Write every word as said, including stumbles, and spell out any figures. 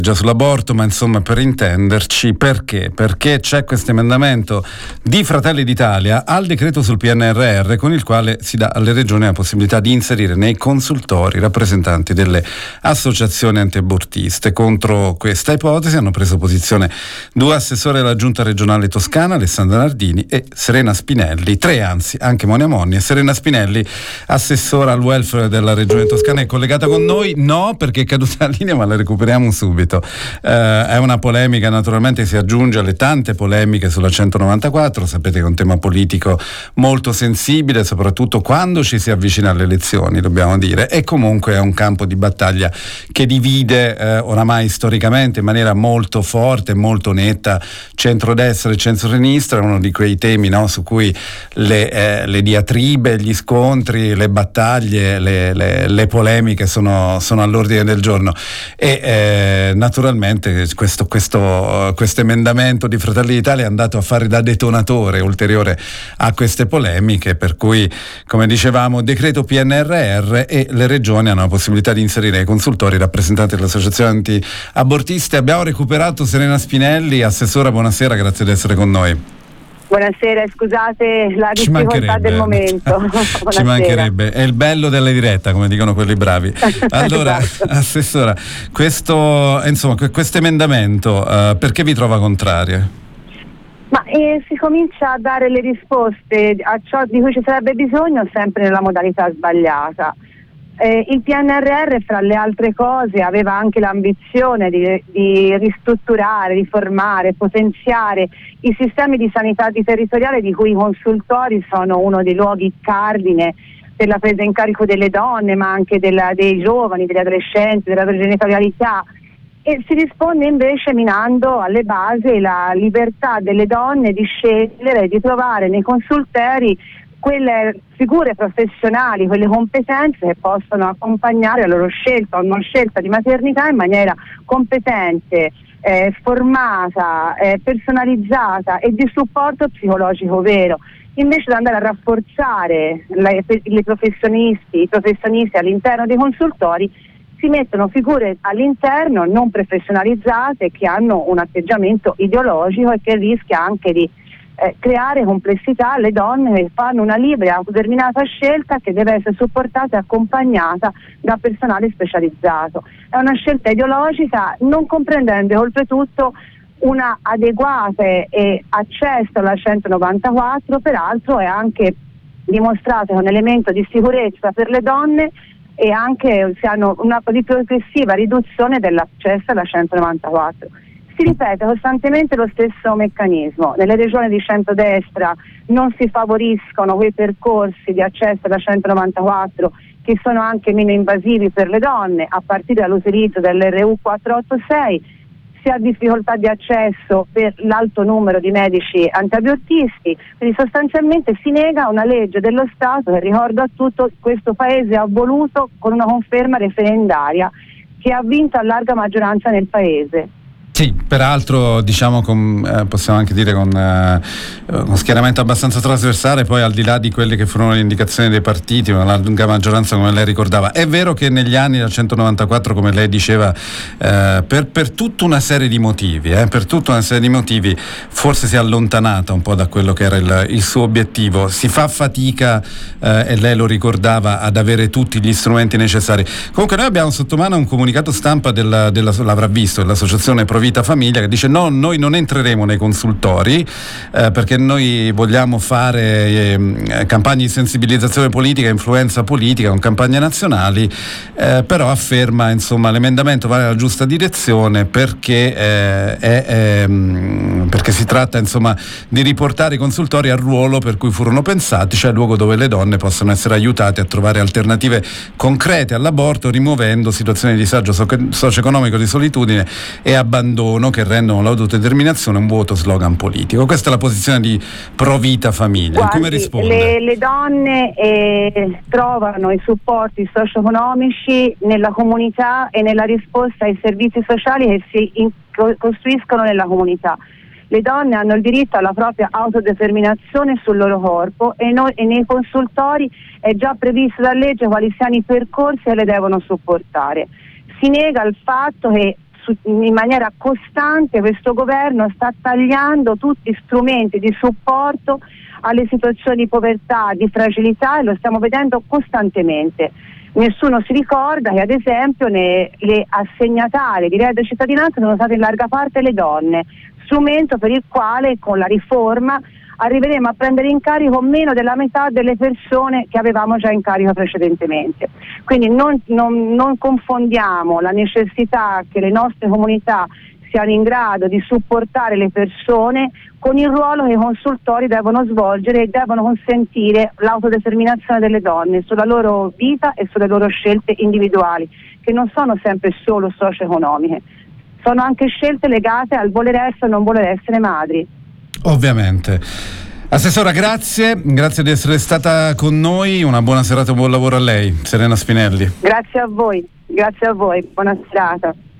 Già sull'aborto, ma insomma per intenderci, perché? Perché c'è questo emendamento di Fratelli d'Italia al decreto sul P N R R con il quale si dà alle regioni la possibilità di inserire nei consultori rappresentanti delle associazioni antiabortiste. Contro questa ipotesi hanno preso posizione due assessori della Giunta regionale toscana, Alessandra Nardini e Serena Spinelli, tre anzi, anche Monia Monni. E Serena Spinelli, assessora al welfare della regione toscana, è collegata con noi? No, perché è caduta la linea, ma la recuperiamo subito. Eh, è una polemica, naturalmente si aggiunge alle tante polemiche sulla centonovantaquattro. Sapete che è un tema politico molto sensibile, soprattutto quando ci si avvicina alle elezioni, dobbiamo dire, e comunque è un campo di battaglia che divide eh, oramai storicamente in maniera molto forte, molto netta, centrodestra e centrosinistra. È uno di quei temi, no, su cui le, eh, le diatribe, gli scontri, le battaglie, le, le, le polemiche sono, sono all'ordine del giorno. E eh, naturalmente questo, questo, questo emendamento di Fratelli d'Italia è andato a fare da detonatore ulteriore a queste polemiche, per cui, come dicevamo, decreto P N R R e le regioni hanno la possibilità di inserire ai consultori rappresentanti delle associazioni anti-abortiste. Abbiamo recuperato Serena Spinelli. Assessora, buonasera, grazie di essere con noi. Buonasera, scusate la difficoltà del momento. Ci mancherebbe, è il bello della diretta, come dicono quelli bravi. Allora, esatto. Assessora, questo, insomma, questo emendamento, uh, perché vi trova contraria? Ma eh, si comincia a dare le risposte a ciò di cui ci sarebbe bisogno sempre nella modalità sbagliata. Eh, il P N R R, fra le altre cose, aveva anche l'ambizione di, di ristrutturare, riformare, potenziare i sistemi di sanità di territoriale, di cui i consultori sono uno dei luoghi cardine per la presa in carico delle donne, ma anche della, dei giovani, degli adolescenti, della genitorialità. E si risponde invece minando alle basi la libertà delle donne di scegliere, di trovare nei consultori quelle figure professionali, quelle competenze che possono accompagnare la loro scelta o non scelta di maternità in maniera competente, eh, formata, eh, personalizzata e di supporto psicologico vero. Invece di andare a rafforzare le, le professionisti, i professionisti all'interno dei consultori, si mettono figure all'interno non professionalizzate che hanno un atteggiamento ideologico e che rischia anche di Eh, creare complessità alle donne che fanno una libera, autodeterminata scelta che deve essere supportata e accompagnata da personale specializzato. È una scelta ideologica, non comprendendo oltretutto una adeguata e accesso alla centonovantaquattro. Peraltro è anche dimostrato che è un elemento di sicurezza per le donne e anche si hanno una di progressiva riduzione dell'accesso alla centonovantaquattro. Si ripete costantemente lo stesso meccanismo. Nelle regioni di centrodestra non si favoriscono quei percorsi di accesso alla centonovantaquattro che sono anche meno invasivi per le donne, a partire dall'utilizzo dell'R U quattrocentottantasei. Si ha difficoltà di accesso per l'alto numero di medici antiabortisti, quindi sostanzialmente si nega una legge dello Stato che, ricordo a tutto, questo Paese ha voluto con una conferma referendaria che ha vinto a larga maggioranza nel Paese. Sì, peraltro diciamo con, eh, possiamo anche dire con eh, uno schieramento abbastanza trasversale, poi al di là di quelle che furono le indicazioni dei partiti, una larga maggioranza come lei ricordava. È vero che negli anni la centonovantaquattro, come lei diceva, eh, per, per tutta una serie di motivi, eh, per tutta una serie di motivi forse si è allontanata un po' da quello che era il, il suo obiettivo. Si fa fatica, eh, e lei lo ricordava, ad avere tutti gli strumenti necessari. Comunque noi abbiamo sotto mano un comunicato stampa della, della l'avrà visto, dell'associazione Pro Vita Famiglia, che dice no, noi non entreremo nei consultori eh, perché noi vogliamo fare eh, campagne di sensibilizzazione politica, influenza politica con campagne nazionali, eh, però afferma insomma l'emendamento va nella giusta direzione perché, eh, è, è, perché si tratta insomma di riportare i consultori al ruolo per cui furono pensati, cioè il luogo dove le donne possono essere aiutate a trovare alternative concrete all'aborto, rimuovendo situazioni di disagio socio-economico, di solitudine e abbandono che rendono l'autodeterminazione un vuoto slogan politico. Questa è la posizione di Pro Vita Famiglia. Guardi, come risponde? Le, le donne eh, trovano i supporti socio-economici nella comunità e nella risposta ai servizi sociali che si in, costruiscono nella comunità. Le donne hanno il diritto alla propria autodeterminazione sul loro corpo e, noi, e nei consultori è già previsto da legge quali siano i percorsi che le devono supportare. Si nega il fatto che su, in maniera costante questo governo sta tagliando tutti strumenti di supporto alle situazioni di povertà, di fragilità, e lo stiamo vedendo costantemente. Nessuno si ricorda che ad esempio ne, le assegnatarie di reddito di cittadinanza sono state in larga parte le donne, strumento per il quale con la riforma arriveremo a prendere in carico meno della metà delle persone che avevamo già in carico precedentemente. Quindi non, non, non confondiamo la necessità che le nostre comunità siano in grado di supportare le persone con il ruolo che i consultori devono svolgere e devono consentire l'autodeterminazione delle donne sulla loro vita e sulle loro scelte individuali, che non sono sempre solo socio-economiche, sono anche scelte legate al voler essere o non voler essere madri. Ovviamente. Assessora, grazie, grazie di essere stata con noi, una buona serata e un buon lavoro a lei, Serena Spinelli. Grazie a voi, grazie a voi, buona serata.